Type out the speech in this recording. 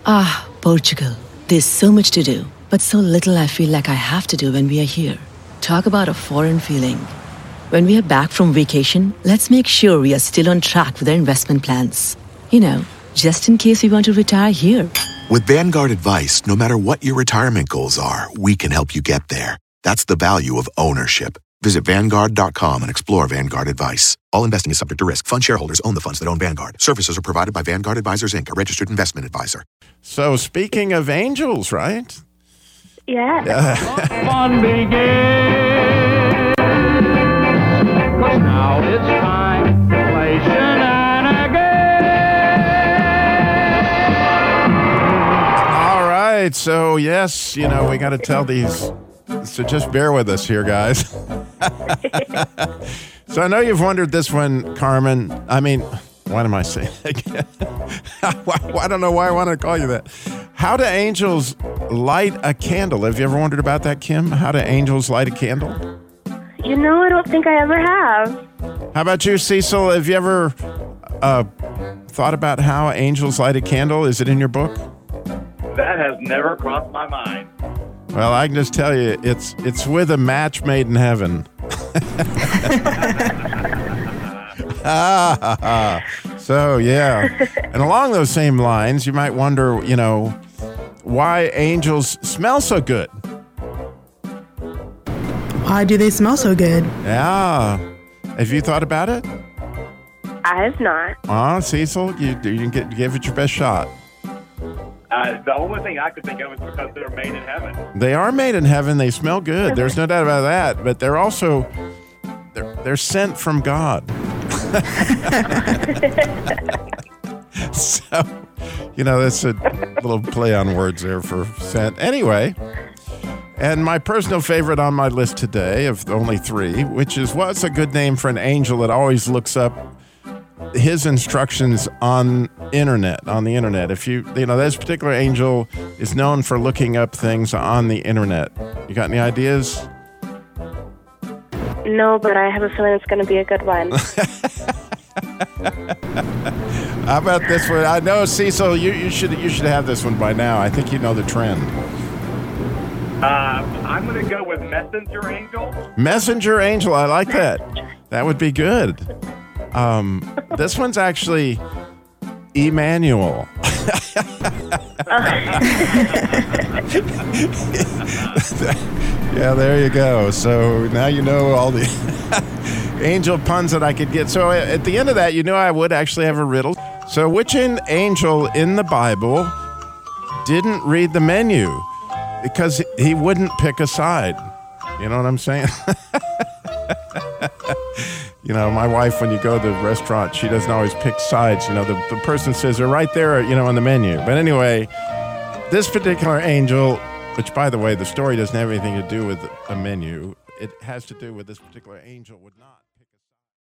Ah, Portugal. There's so much to do, but so little I feel like I have to do when we are here. Talk about a foreign feeling. When we are back from vacation, let's make sure we are still on track with our investment plans. Just in case we want to retire here. With Vanguard Advice, no matter what your retirement goals are, we can help you get there. That's the value of ownership. Visit Vanguard.com and explore Vanguard Advice. All investing is subject to risk. Fund shareholders own the funds that own Vanguard. Services are provided by Vanguard Advisors, Inc., a registered investment advisor. So speaking of angels, right? Yeah. Fun begins. 'Cause now it's time to play shenanigans. All right. So, yes, we got to tell these. So just bear with us here, guys. So I know you've wondered this one, Carmen. I mean, what am I saying again? I don't know why I want to call you that. How do angels light a candle? Have you ever wondered about that, Kim? How do angels light a candle? I don't think I ever have. How about you, Cecil? Have you ever thought about how angels light a candle? Is it in your book? That has never crossed my mind. Well, I can just tell you, it's with a match made in heaven. So, yeah. And along those same lines, you might wonder, why angels smell so good. Why do they smell so good? Yeah. Have you thought about it? I have not. Oh, Cecil, you give it your best shot. The only thing I could think of is because they're made in heaven. They are made in heaven. They smell good. There's no doubt about that. But they're also, they're sent from God. So, that's a little play on words there for sent. Anyway, and my personal favorite on my list today of only 3, which is what's a good name for an angel that always looks up his instructions on the internet. If this particular angel is known for looking up things on the internet. You got any ideas? No, but I have a feeling it's going to be a good one. How about this one? I know, Cecil, you should have this one by now. I think you know the trend. I'm going to go with messenger angel. Messenger angel, I like that. That would be good. This one's actually Emmanuel. Yeah, there you go. So now you know all the angel puns that I could get. So at the end of that, I would actually have a riddle. So which angel in the Bible didn't read the menu because he wouldn't pick a side? You know what I'm saying? My wife, when you go to the restaurant, she doesn't always pick sides. The person says they're right there, on the menu. But anyway, this particular angel, which, by the way, the story doesn't have anything to do with a menu. It has to do with this particular angel would not.